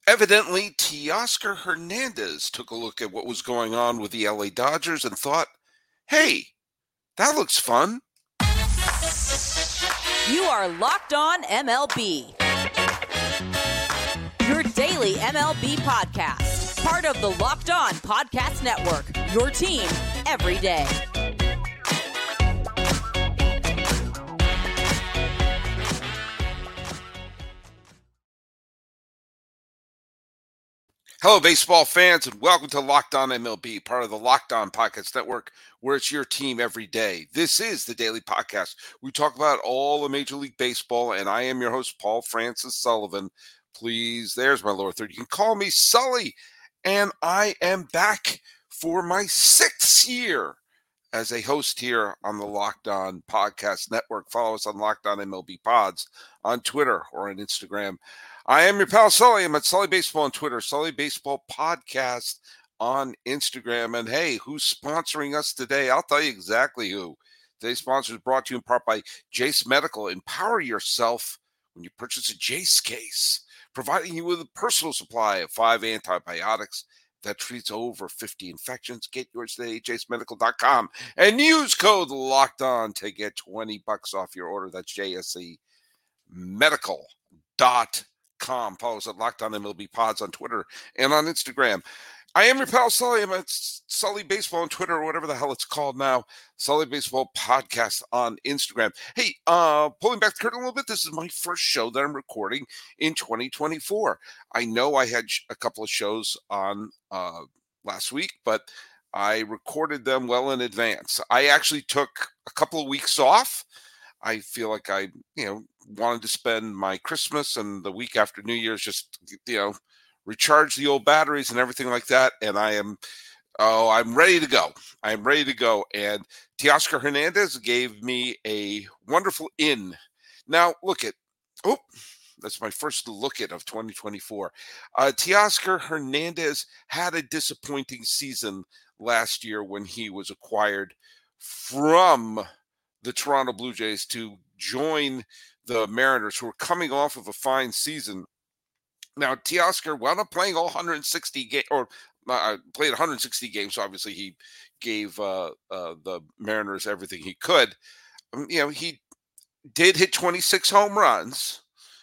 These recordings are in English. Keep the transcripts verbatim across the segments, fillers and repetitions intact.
Evidently, Teoscar Hernandez took a look at what was going on with the L A Dodgers and thought, hey, that looks fun. You are Locked On M L B, your daily M L B podcast, part of the Locked On Podcast Network, your team every day. Hello, baseball fans, and welcome to Locked On M L B, part of the Locked On Podcast Network, where it's your team every day. This is the daily podcast. We talk about all of Major League Baseball, and I am your host, Paul Francis Sullivan. Please, there's my lower third. You can call me Sully, and I am back for my sixth year as a host here on the Locked On Podcast Network. Follow us on Locked On M L B Pods on Twitter or on Instagram. I am your pal Sully. I'm at Sully Baseball on Twitter, Sully Baseball Podcast on Instagram. And hey, who's sponsoring us today? I'll tell you exactly who. Today's sponsor is brought to you in part by Jase Medical. Empower yourself when you purchase a Jase case, providing you with a personal supply of five antibiotics that treats over fifty infections. Get yours today at jase medical dot com and use code Locked On to get twenty bucks off your order. That's J S E medical dot com. Follow us at Locked On M L B Pods on Twitter and on Instagram. I am your pal Sully. I'm at Sully Baseball on Twitter or whatever the hell it's called now. Sully Baseball Podcast on Instagram. Hey, uh, pulling back the curtain a little bit, this is my first show that I'm recording in twenty twenty-four. I know I had a couple of shows on uh, last week, but I recorded them well in advance. I actually took a couple of weeks off. I feel like I, you know, wanted to spend my Christmas and the week after New Year's just, you know, recharge the old batteries and everything like that. And I am, oh, I'm ready to go. I'm ready to go. And Teoscar Hernandez gave me a wonderful in. Now, look at, oh, that's my first look at of twenty twenty-four. Uh, Teoscar Hernandez had a disappointing season last year when he was acquired from the Toronto Blue Jays to join the Mariners, who are coming off of a fine season. Now, Teoscar wound up playing all one hundred sixty games, or uh, played one hundred sixty games. So obviously, he gave uh, uh, the Mariners everything he could. Um, you know, he did hit twenty-six home runs,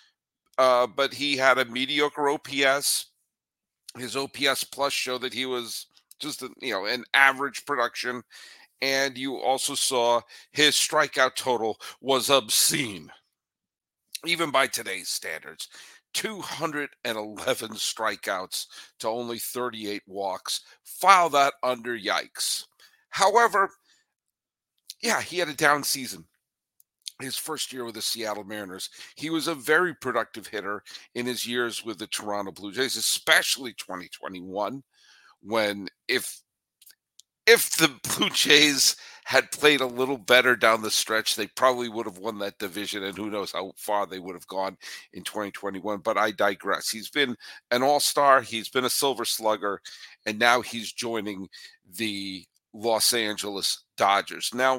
uh, but he had a mediocre O P S. His O P S plus showed that he was just, a, you know, an average production. And you also saw his strikeout total was obscene, even by today's standards. two hundred eleven strikeouts to only thirty-eight walks. File that under yikes. However, yeah, he had a down season. His first year with the Seattle Mariners, he was a very productive hitter in his years with the Toronto Blue Jays, especially twenty twenty-one, when if If the Blue Jays had played a little better down the stretch, they probably would have won that division, and who knows how far they would have gone in twenty twenty-one. But I digress. He's been an all-star. He's been a silver slugger, and now he's joining the Los Angeles Dodgers. Now,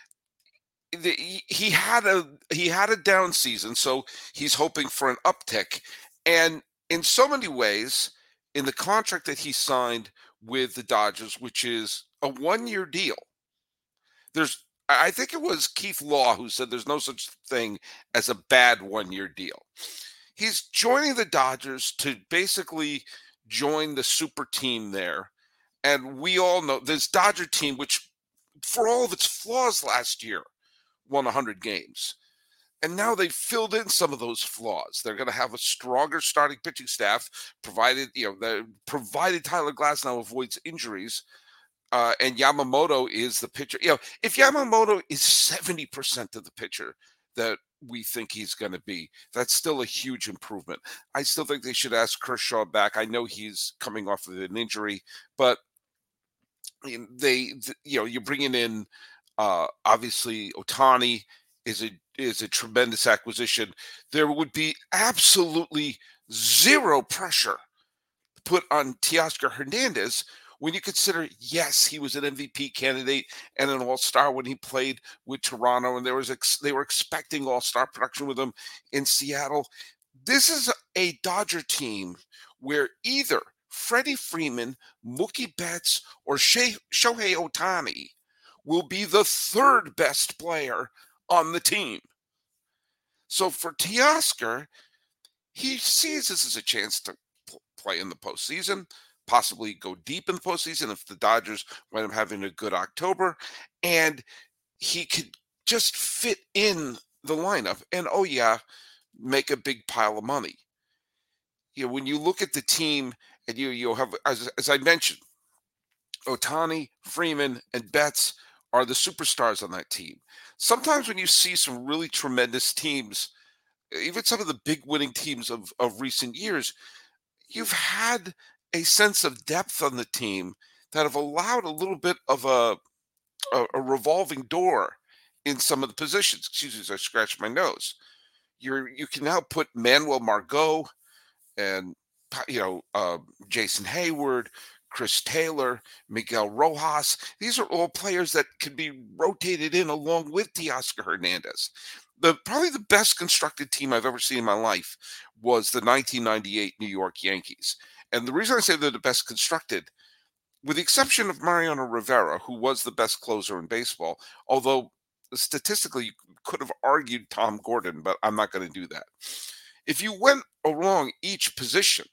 the, he had a he had a down season, so he's hoping for an uptick. And in so many ways, in the contract that he signed with the Dodgers, which is a one-year deal. There's, I think it was Keith Law who said there's no such thing as a bad one-year deal. He's joining the Dodgers to basically join the super team there. And we all know this Dodger team, which for all of its flaws last year, won one hundred games. And now they've filled in some of those flaws. They're going to have a stronger starting pitching staff, provided you know, provided Tyler Glasnow avoids injuries, uh, and Yamamoto is the pitcher. You know, if Yamamoto is seventy percent of the pitcher that we think he's going to be, that's still a huge improvement. I still think they should ask Kershaw back. I know he's coming off of an injury, but they, you know, you're bringing in uh, obviously Ohtani is a is a tremendous acquisition. There would be absolutely zero pressure put on Teoscar Hernandez when you consider, yes, he was an M V P candidate and an all-star when he played with Toronto, and there was ex- they were expecting all-star production with him in Seattle. This is a Dodger team where either Freddie Freeman, Mookie Betts, or Shohei Ohtani will be the third best player on the team. So for Teoscar, he sees this as a chance to play in the postseason, possibly go deep in the postseason if the Dodgers wind up having a good October, and he could just fit in the lineup and, oh yeah, make a big pile of money. You know, when you look at the team and you you have, as, as I mentioned, Ohtani, Freeman, and Betts are the superstars on that team. Sometimes when you see some really tremendous teams, even some of the big winning teams of, of recent years, you've had a sense of depth on the team that have allowed a little bit of a, a, a revolving door in some of the positions. Excuse me as I scratch my nose. You're, you can now put Manuel Margot and, you know, uh, Jason Hayward, Chris Taylor, Miguel Rojas. These are all players that can be rotated in along with Teoscar Hernandez. The probably the best constructed team I've ever seen in my life was the nineteen ninety-eight New York Yankees. And the reason I say they're the best constructed, with the exception of Mariano Rivera, who was the best closer in baseball, although statistically you could have argued Tom Gordon, but I'm not going to do that. If you went along each position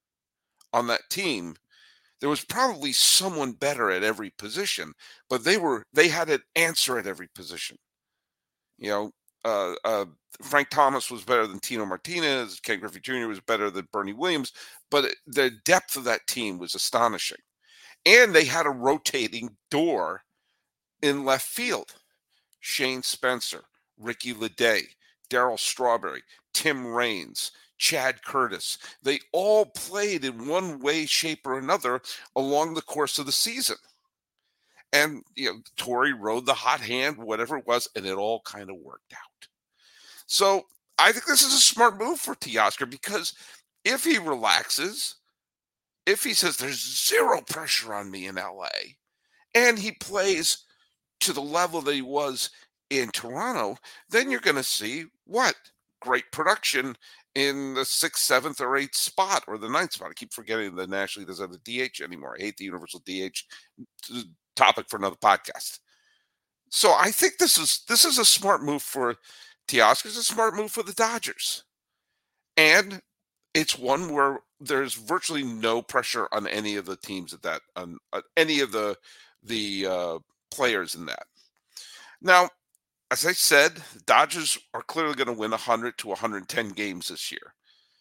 on that team, there was probably someone better at every position, but they were they had an answer at every position. You know, uh, uh, Frank Thomas was better than Tino Martinez. Ken Griffey Junior was better than Bernie Williams, but the depth of that team was astonishing. And they had a rotating door in left field. Shane Spencer, Ricky Leday, Darryl Strawberry, Tim Raines, Chad Curtis. They all played in one way, shape, or another along the course of the season. And, you know, Torrey rode the hot hand, whatever it was, and it all kind of worked out. So I think this is a smart move for Teoscar, because if he relaxes, if he says there's zero pressure on me in L A, and he plays to the level that he was in Toronto, then you're going to see what? Great production in the sixth, seventh, or eighth spot, or the ninth spot. I keep forgetting that National League doesn't have the D H anymore. I hate the universal D H. Topic for another podcast. So I think this is this is a smart move for Teoscar. It's a smart move for the Dodgers. And it's one where there's virtually no pressure on any of the teams at that, on, on any of the the uh, players in that. Now, as I said, the Dodgers are clearly going to win one hundred to one hundred ten games this year.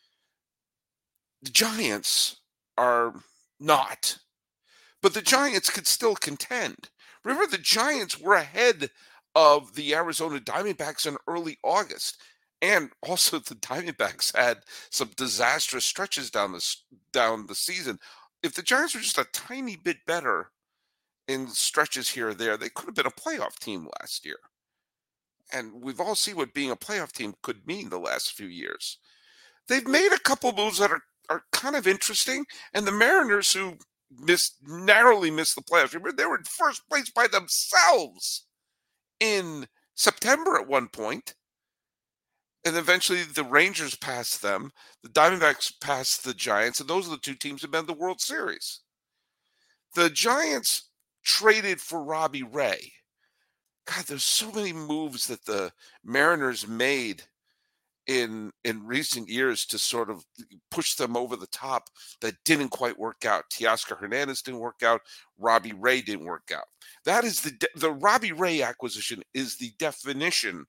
The Giants are not. But the Giants could still contend. Remember, the Giants were ahead of the Arizona Diamondbacks in early August. And also the Diamondbacks had some disastrous stretches down the, down the season. If the Giants were just a tiny bit better in stretches here or there, they could have been a playoff team last year. And we've all seen what being a playoff team could mean the last few years. They've made a couple moves that are, are kind of interesting. And the Mariners, who missed narrowly missed the playoffs. Remember, they were in first place by themselves in September at one point. And eventually the Rangers passed them. The Diamondbacks passed the Giants. And those are the two teams that have been in the World Series. The Giants traded for Robbie Ray. God, there's so many moves that the Mariners made in in recent years to sort of push them over the top that didn't quite work out. Teoscar Hernandez didn't work out. Robbie Ray didn't work out. That is the de- the Robbie Ray acquisition is the definition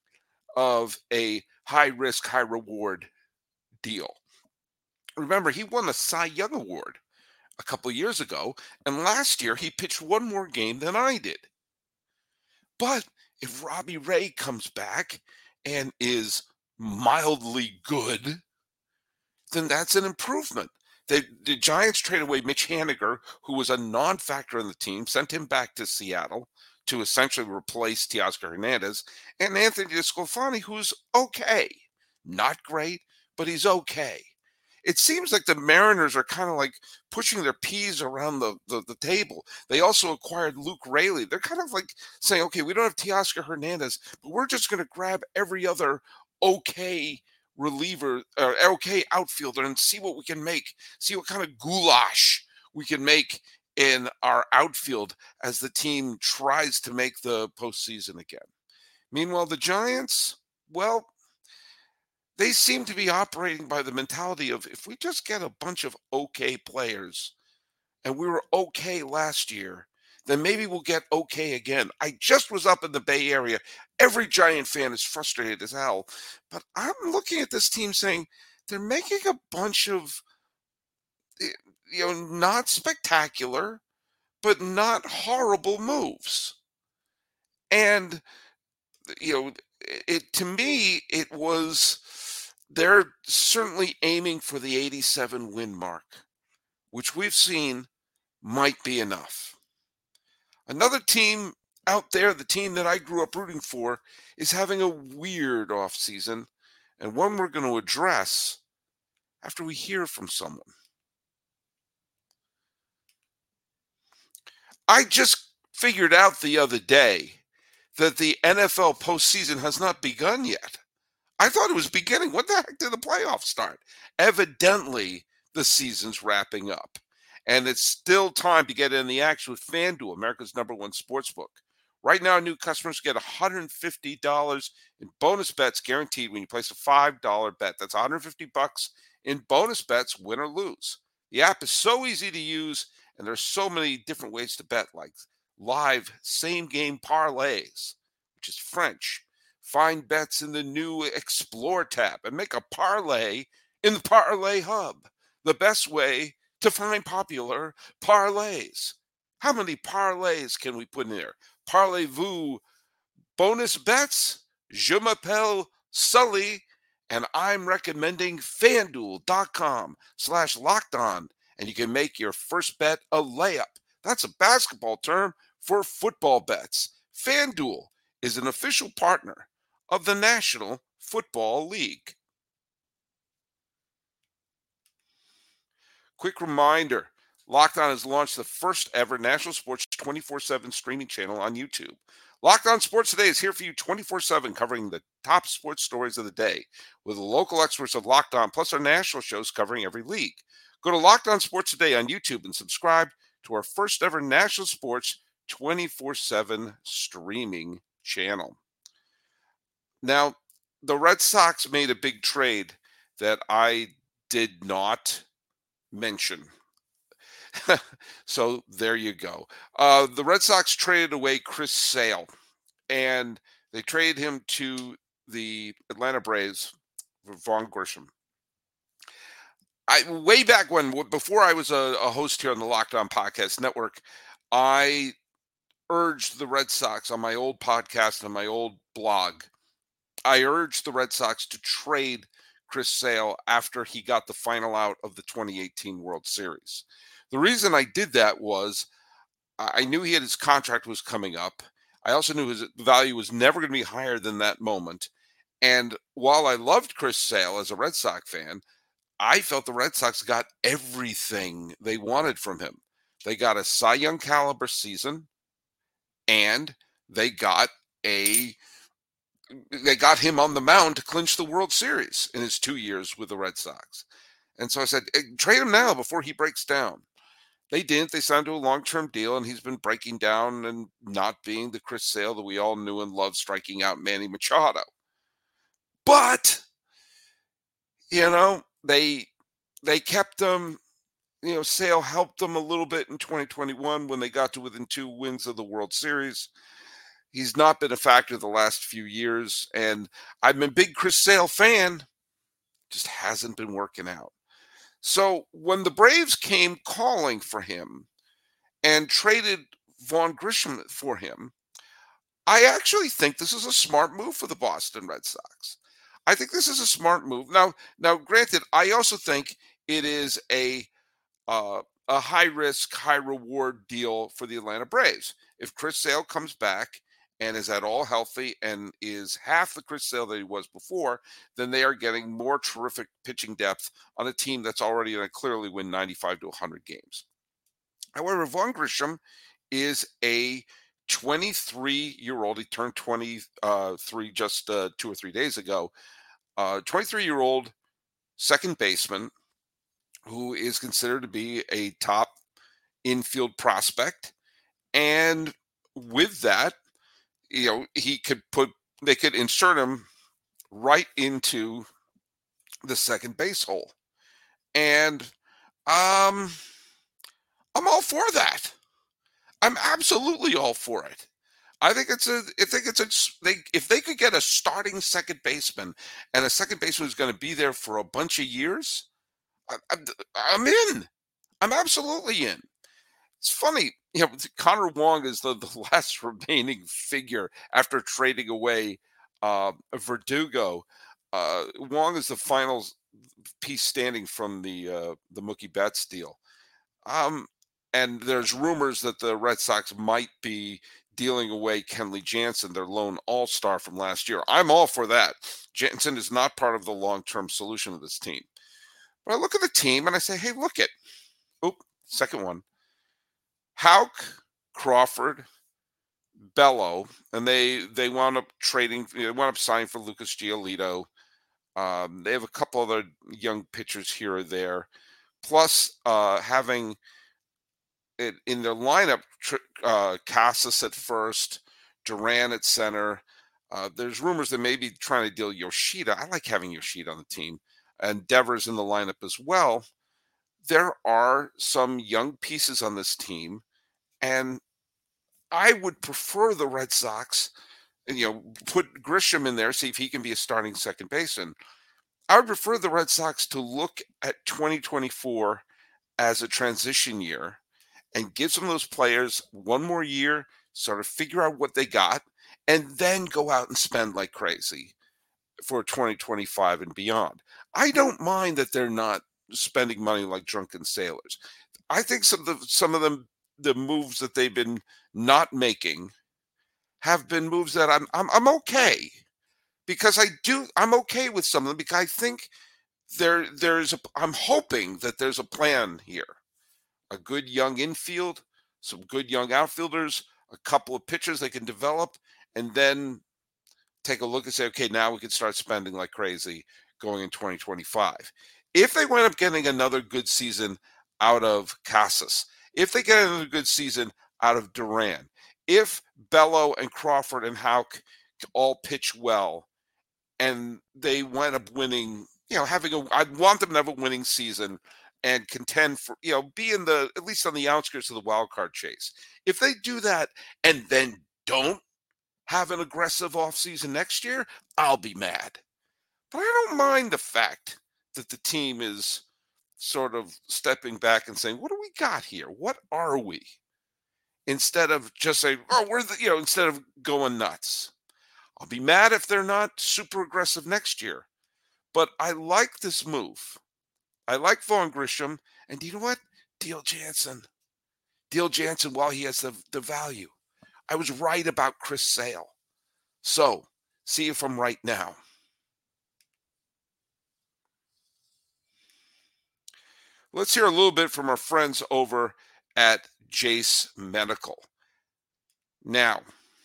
of a high risk, high reward deal. Remember, he won the Cy Young Award a couple of years ago, and last year he pitched one more game than I did. But if Robbie Ray comes back and is mildly good, then that's an improvement. They, the Giants traded away Mitch Haniger, who was a non-factor in the team, sent him back to Seattle to essentially replace Teoscar Hernandez, and Anthony DeSclafani, who's okay. Not great, but he's okay. It seems like the Mariners are kind of like pushing their peas around the, the, the table. They also acquired Luke Raley. They're kind of like saying, okay, we don't have Teoscar Hernandez, but we're just going to grab every other okay reliever or okay outfielder and see what we can make, see what kind of goulash we can make in our outfield as the team tries to make the postseason again. Meanwhile, the Giants, well, they seem to be operating by the mentality of if we just get a bunch of okay players, and we were okay last year, then maybe we'll get okay again. I just was up in the Bay Area. Every Giant fan is frustrated as hell. But I'm looking at this team saying they're making a bunch of, you know, not spectacular, but not horrible moves. And, you know, it to me, it was, they're certainly aiming for the eighty-seven win mark, which we've seen might be enough. Another team out there, the team that I grew up rooting for, is having a weird offseason, and one we're going to address after we hear from someone. I just figured out the other day that the N F L postseason has not begun yet. I thought it was beginning. When the heck did the playoffs start? Evidently, the season's wrapping up. And it's still time to get in the action with FanDuel, America's number one sportsbook. Right now, new customers get one hundred fifty dollars in bonus bets guaranteed when you place a five dollar bet. That's one hundred fifty bucks in bonus bets, win or lose. The app is so easy to use, and there's so many different ways to bet, like live same-game parlays, which is French. Find bets in the new Explore tab and make a parlay in the Parlay Hub, the best way to find popular parlays. How many parlays can we put in there? Parlez-vous bonus bets? Je m'appelle Sully, and I'm recommending FanDuel.com slash locked on, and you can make your first bet a layup. That's a basketball term for football bets. FanDuel is an official partner of the National Football League. Quick reminder, Locked On has launched the first ever national sports twenty-four seven streaming channel on YouTube. Locked On Sports Today is here for you twenty-four seven, covering the top sports stories of the day with the local experts of Locked On, plus our national shows covering every league. Go to Locked On Sports Today on YouTube and subscribe to our first ever national sports twenty-four seven streaming channel. Now, the Red Sox made a big trade that I did not mention. So there you go. Uh, the Red Sox traded away Chris Sale, and they traded him to the Atlanta Braves for Vaughn Grissom. I, way back when, before I was a, a host here on the Locked On Podcast Network, I urged the Red Sox on my old podcast and my old blog. I urged the Red Sox to trade Chris Sale after he got the final out of the twenty eighteen World Series. The reason I did that was I knew he had his contract was coming up. I also knew his value was never going to be higher than that moment. And while I loved Chris Sale as a Red Sox fan, I felt the Red Sox got everything they wanted from him. They got a Cy Young caliber season, and they got a they got him on the mound to clinch the World Series in his two years with the Red Sox. And so I said, trade him now before he breaks down. They didn't. They signed to a long-term deal, and he's been breaking down and not being the Chris Sale that we all knew and loved, striking out Manny Machado. But, you know, they they kept him. You know, Sale helped them a little bit in twenty twenty-one when they got to within two wins of the World Series. He's not been a factor the last few years, and I've been a big Chris Sale fan. Just hasn't been working out. So when the Braves came calling for him and traded Vaughn Grissom for him, I actually think this is a smart move for the Boston Red Sox. I think this is a smart move. Now, now, granted, I also think it is a uh, a high risk, high reward deal for the Atlanta Braves. If Chris Sale comes back and is at all healthy and is half the Chris Sale that he was before, then they are getting more terrific pitching depth on a team that's already going to clearly win ninety-five to one hundred games. However, Vaughn Grissom is a twenty-three-year-old. He turned twenty-three just uh, two or three days ago. uh, twenty-three-year-old second baseman who is considered to be a top infield prospect. And with that, you know, he could put, they could insert him right into the second base hole. And um, I'm all for that. I'm absolutely all for it. I think it's a. I think it's a. They if they could get a starting second baseman and a second baseman who's going to be there for a bunch of years, I, I'm, I'm in. I'm absolutely in. It's funny, you know. Connor Wong is the, the last remaining figure after trading away uh, Verdugo. Uh, Wong is the final piece standing from the uh, the Mookie Betts deal. Um, and there's rumors that the Red Sox might be dealing away Kenley Jansen, their lone all-star from last year. I'm all for that. Jansen is not part of the long-term solution of this team. But I look at the team and I say, hey, look it. Oop, second one. Houck, Crawford, Bello, and they they wound up trading, they wound up signing for Lucas Giolito. Um, they have a couple other young pitchers here or there. Plus, uh, having it in their lineup, uh, Casas at first, Duran at center. Uh, there's rumors that maybe trying to deal Yoshida. I like having Yoshida on the team. And Devers in the lineup as well. There are some young pieces on this team, and I would prefer the Red Sox, you know, put Grisham in there, see if he can be a starting second baseman. I would prefer the Red Sox to look at twenty twenty-four as a transition year and give some of those players one more year, sort of figure out what they got, and then go out and spend like crazy for twenty twenty-five and beyond. I don't mind that they're not spending money like drunken sailors. I think some of the, some of them, the moves that they've been not making have been moves that I'm, I'm, I'm okay. Because I do, I'm okay with some of them because I think there, there's, a, I'm hoping that there's a plan here. A good young infield, some good young outfielders, a couple of pitchers they can develop, and then take a look and say, okay, now we can start spending like crazy going in twenty twenty-five. If they wind up getting another good season out of Casas, if they get another good season out of Duran, if Bello and Crawford and Houck all pitch well, and they wind up winning, you know, having a, I'd want them to have a winning season and contend for, you know, be in the, at least on the outskirts of the wild card chase. If they do that and then don't have an aggressive offseason next year, I'll be mad. But I don't mind the fact that the team is sort of stepping back and saying, what do we got here? What are we? Instead of just saying, oh, we're the, you know, instead of going nuts. I'll be mad if they're not super aggressive next year. But I like this move. I like Vaughn Grisham. And you know what? Deal Jansen. Deal Jansen while he has the, the value. I was right about Chris Sale. So, see if I'm right now. Let's hear a little bit from our friends over at Jase Medical. Now,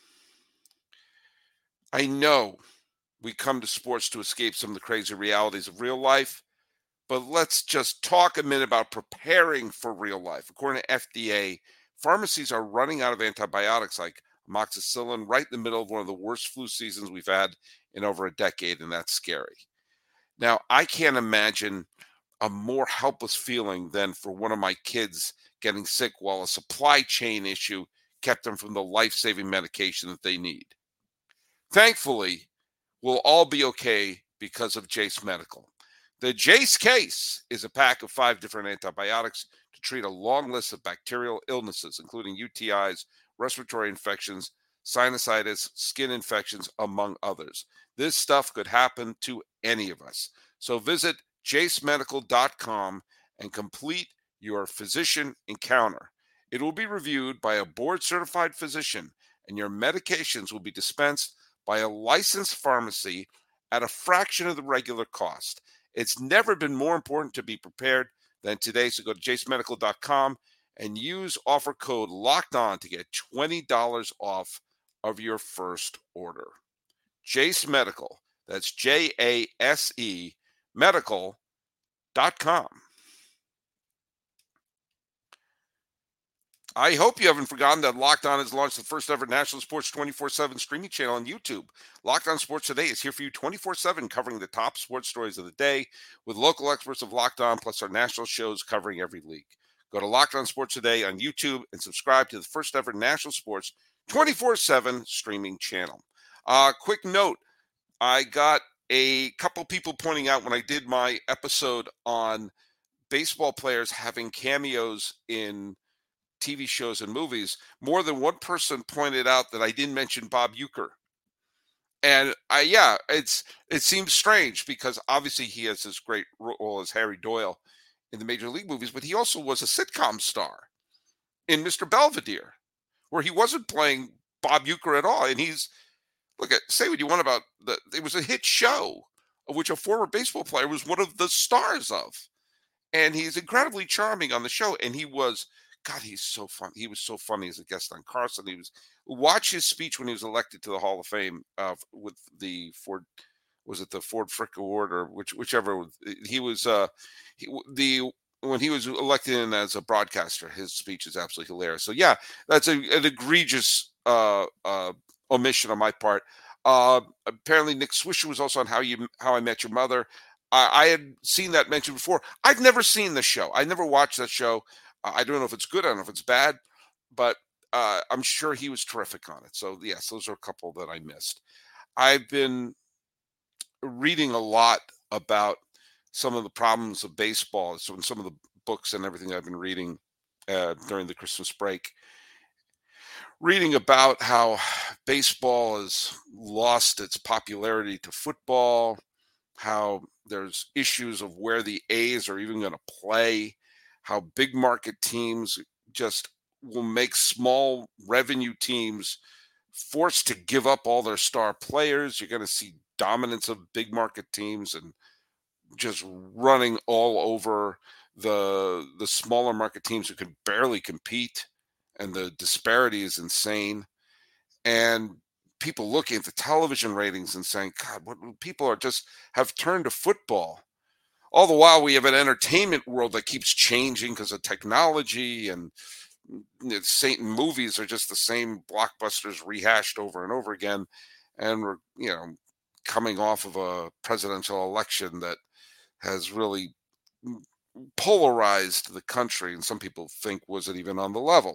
I know we come to sports to escape some of the crazy realities of real life, but let's just talk a minute about preparing for real life. According to F D A, pharmacies are running out of antibiotics like amoxicillin right in the middle of one of the worst flu seasons we've had in over a decade, and that's scary. Now, I can't imagine a more helpless feeling than for one of my kids getting sick while a supply chain issue kept them from the life-saving medication that they need. Thankfully, we'll all be okay because of Jase Medical. The Jase case is a pack of five different antibiotics to treat a long list of bacterial illnesses, including U T Is, respiratory infections, sinusitis, skin infections, among others. This stuff could happen to any of us. So visit jase medical dot com and complete your physician encounter. It will be reviewed by a board-certified physician, and your medications will be dispensed by a licensed pharmacy at a fraction of the regular cost. It's never been more important to be prepared than today. So go to jase medical dot com and use offer code LOCKEDON to get twenty dollars off of your first order. Jase Medical, That's J A S E medical dot com. I hope you haven't forgotten that Locked On has launched the first ever national sports twenty-four seven streaming channel on YouTube. Locked On Sports Today is here for you twenty-four seven, covering the top sports stories of the day with local experts of Locked On, plus our national shows covering every league. Go to Locked On Sports Today on YouTube and subscribe to the first ever national sports twenty-four seven streaming channel. Uh, quick note, I got a couple people pointing out when I did my episode on baseball players having cameos in T V shows and movies, more than one person pointed out that I didn't mention Bob Uecker. And I, yeah, it's it seems strange because obviously he has this great role as Harry Doyle in the Major League movies, but he also was a sitcom star in Mister Belvedere, where he wasn't playing Bob Uecker at all. And he's, look at, say what you want about the, it was a hit show of which a former baseball player was one of the stars of. And he's incredibly charming on the show. And he was, God, he's so fun. He was so funny as a guest on Carson. He was, watch his speech when he was elected to the Hall of Fame uh, with the Ford, was it the Ford Frick Award or which, whichever he was, uh, he, the, when he was elected in as a broadcaster, his speech is absolutely hilarious. So yeah, that's a, an egregious uh, uh, omission on my part. Uh, apparently Nick Swisher was also on How You, How I Met Your Mother. I, I had seen that mentioned before. I've never seen the show. I never watched that show. I don't know if it's good. I don't know if it's bad, but uh, I'm sure he was terrific on it. So, yes, those are a couple that I missed. I've been reading a lot about some of the problems of baseball. So, in some of the books and everything I've been reading uh, during the Christmas break, reading about how baseball has lost its popularity to football, how there's issues of where the A's are even going to play, how big market teams just will make small revenue teams forced to give up all their star players. You're going to see dominance of big market teams and just running all over the the smaller market teams who can barely compete, and the disparity is insane. And people looking at the television ratings and saying, God, what people are just have turned to football. All the while, we have an entertainment world that keeps changing because of technology, and Satan movies are just the same blockbusters rehashed over and over again. And we're, you know, coming off of a presidential election that has really polarized the country, and some people think wasn't even on the level.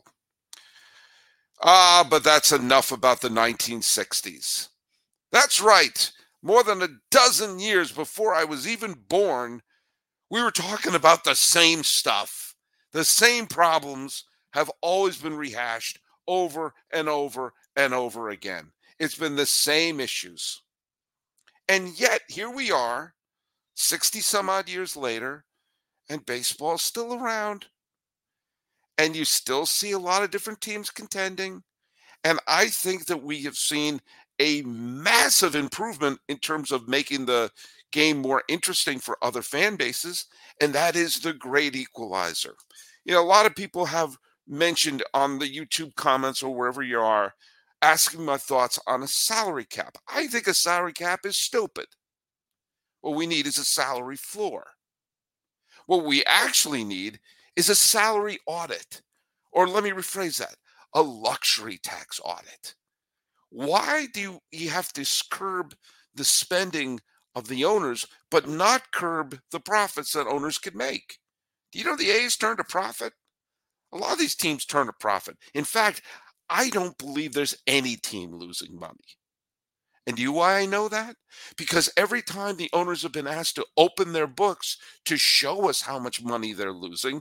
Ah, but that's enough about the nineteen sixties. That's right. More than a dozen years before I was even born, we were talking about the same stuff. The same problems have always been rehashed over and over and over again. It's been the same issues. And yet, here we are, sixty some odd years later, and baseball's still around. And you still see a lot of different teams contending. And I think that we have seen a massive improvement in terms of making the game more interesting for other fan bases, and that is the great equalizer. You know, a lot of people have mentioned on the YouTube comments or wherever you are, asking my thoughts on a salary cap. I think a salary cap is stupid. What we need is a salary floor. What we actually need is a salary audit, or let me rephrase that, a luxury tax audit. Why do you have to curb the spending of the owners, but not curb the profits that owners could make? Do you know the A's turned a profit? A lot of these teams turn a profit. In fact, I don't believe there's any team losing money. And do you know why I know that? Because every time the owners have been asked to open their books to show us how much money they're losing,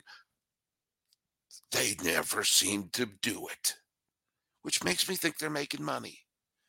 they never seem to do it, which makes me think they're making money.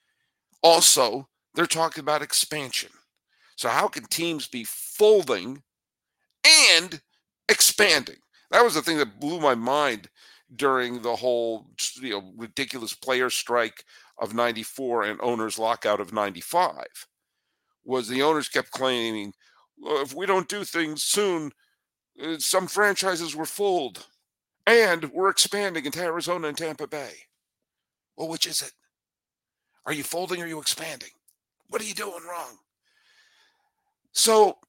Also, they're talking about expansion. So how can teams be folding and expanding? That was the thing that blew my mind during the whole, you know, ridiculous player strike of ninety-four and owners lockout of ninety-five, was the owners kept claiming, well, if we don't do things soon, uh, some franchises will fold, and we're expanding into Arizona and Tampa Bay. Well, which is it? Are you folding or are you expanding? What are you doing wrong? So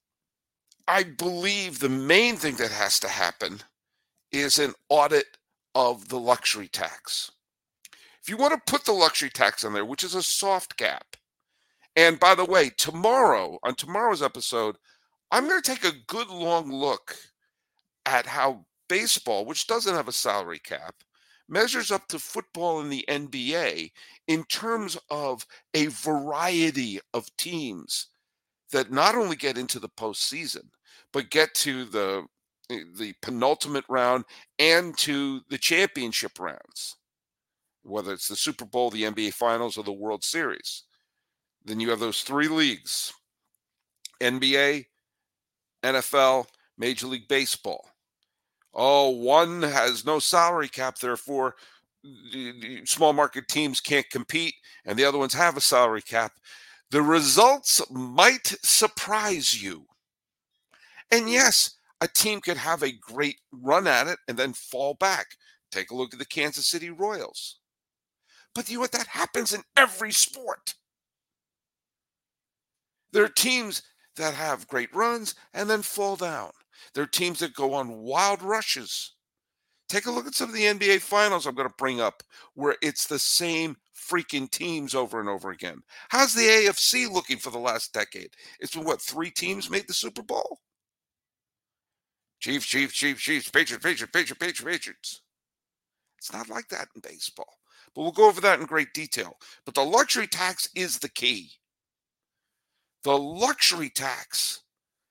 I believe the main thing that has to happen is an audit of the luxury tax. If you want to put the luxury tax on there, which is a soft cap, and by the way, tomorrow, on tomorrow's episode, I'm going to take a good long look at how baseball, which doesn't have a salary cap, measures up to football in the N B A in terms of a variety of teams that not only get into the postseason, but get to the the penultimate round and to the championship rounds, whether it's the Super Bowl, the N B A Finals, or the World Series. Then you have those three leagues: N B A, N F L, Major League Baseball. Oh, one has no salary cap, therefore the, the small market teams can't compete, and the other ones have a salary cap. The results might surprise you. And yes, a team could have a great run at it and then fall back. Take a look at the Kansas City Royals. But you know what? That happens in every sport. There are teams that have great runs and then fall down. There are teams that go on wild rushes. Take a look at some of the N B A Finals I'm going to bring up, where it's the same freaking teams over and over again. How's the A F C looking for the last decade? It's been, what, three teams made the Super Bowl? Chiefs, Chiefs, Chiefs, Chiefs, Patriots, Patriots, Patriots, Patriots, Patriots. It's not like that in baseball. But we'll go over that in great detail. But the luxury tax is the key. The luxury tax,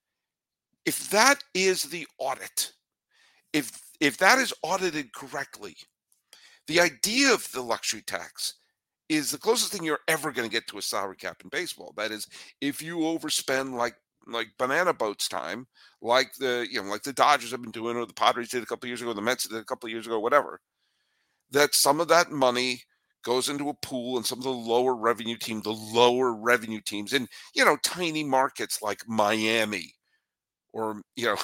if that is the audit, if if that is audited correctly, the idea of the luxury tax is the closest thing you're ever going to get to a salary cap in baseball. That is, if you overspend like like banana boats time, like the you know like the Dodgers have been doing, or the Padres did a couple of years ago, the Mets did a couple of years ago, whatever, that some of that money goes into a pool, and some of the lower revenue teams, the lower revenue teams in, you know, tiny markets like Miami, or, you know,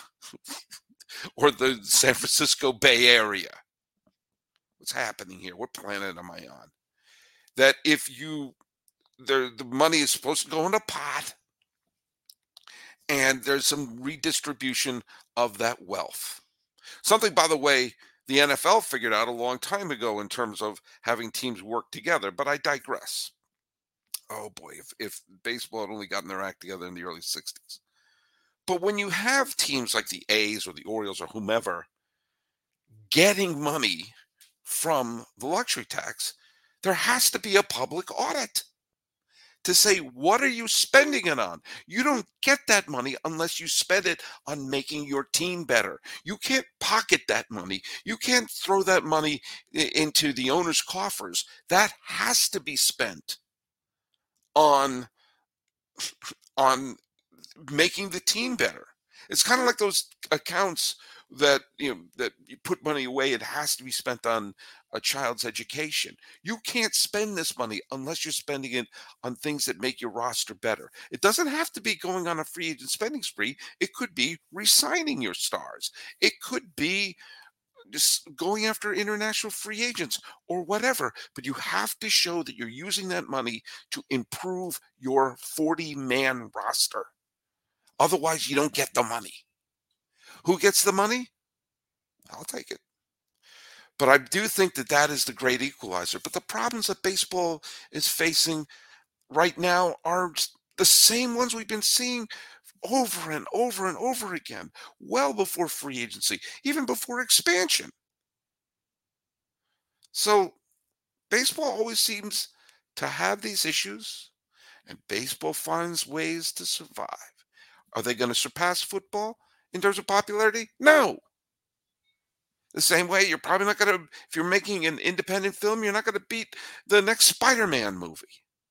or the San Francisco Bay Area. What's happening here? What planet am I on? That if you, the, the money is supposed to go in a pot, and there's some redistribution of that wealth. Something, by the way, the N F L figured out a long time ago in terms of having teams work together, but I digress. Oh boy, if, if baseball had only gotten their act together in the early sixties. But when you have teams like the A's or the Orioles or whomever getting money from the luxury tax, there has to be a public audit to say, what are you spending it on? You don't get that money unless you spend it on making your team better. You can't pocket that money. You can't throw that money into the owner's coffers. That has to be spent on, on making the team better. It's kind of like those accounts that, you know, that you put money away. It has to be spent on a child's education. You can't spend this money unless you're spending it on things that make your roster better. It doesn't have to be going on a free agent spending spree. It could be re-signing your stars. It could be just going after international free agents or whatever. But you have to show that you're using that money to improve your forty-man roster. Otherwise, you don't get the money. Who gets the money? I'll take it. But I do think that that is the great equalizer. But the problems that baseball is facing right now are the same ones we've been seeing over and over and over again, well before free agency, even before expansion. So baseball always seems to have these issues, and baseball finds ways to survive. Are they going to surpass football in terms of popularity? No. The same way, you're probably not going to, if you're making an independent film, you're not going to beat the next Spider-Man movie.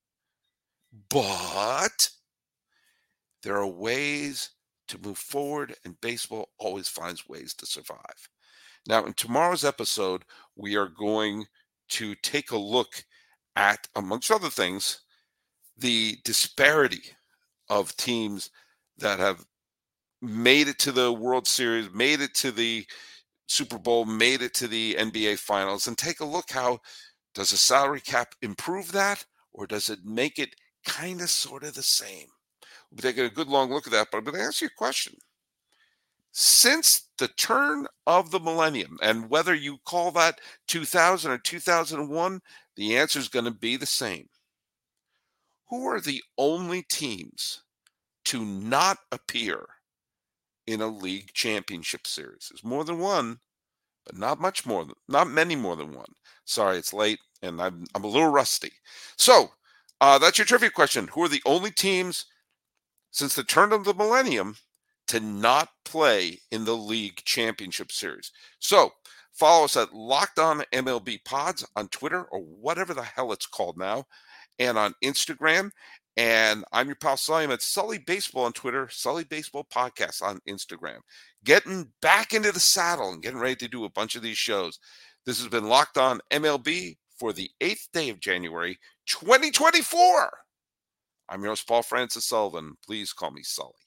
But there are ways to move forward, and baseball always finds ways to survive. Now, in tomorrow's episode, we are going to take a look at, amongst other things, the disparity of teams that have made it to the World Series, made it to the Super Bowl, made it to the N B A Finals, and take a look how, does a salary cap improve that, or does it make it kind of sort of the same? We'll be taking a good long look at that, but I'm going to ask you a question. Since the turn of the millennium, and whether you call that two thousand or two thousand one, the answer is going to be the same. Who are the only teams to not appear in a league championship series? There's more than one, but not much more than, not many more than one. Sorry, it's late and I'm I'm a little rusty. So uh, that's your trivia question. Who are the only teams since the turn of the millennium to not play in the league championship series? So follow us at Locked On M L B Pods on Twitter, or whatever the hell it's called now, and on Instagram. And I'm your pal Sully. I'm at Sully Baseball on Twitter, Sully Baseball Podcast on Instagram. Getting back into the saddle and getting ready to do a bunch of these shows. This has been Locked On M L B for the eighth day of January, twenty twenty-four. I'm your host, Paul Francis Sullivan. Please call me Sully.